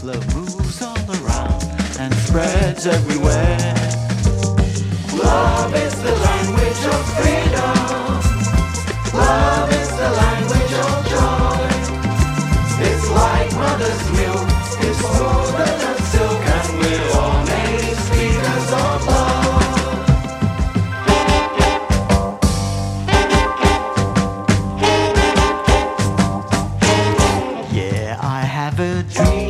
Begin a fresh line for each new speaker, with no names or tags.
Love moves all around and spreads everywhere. Love is the language of freedom. Love is the language of joy. It's like mother's milk, it's smoother than silk, and we're all native speakers of love. Yeah, I have a dream.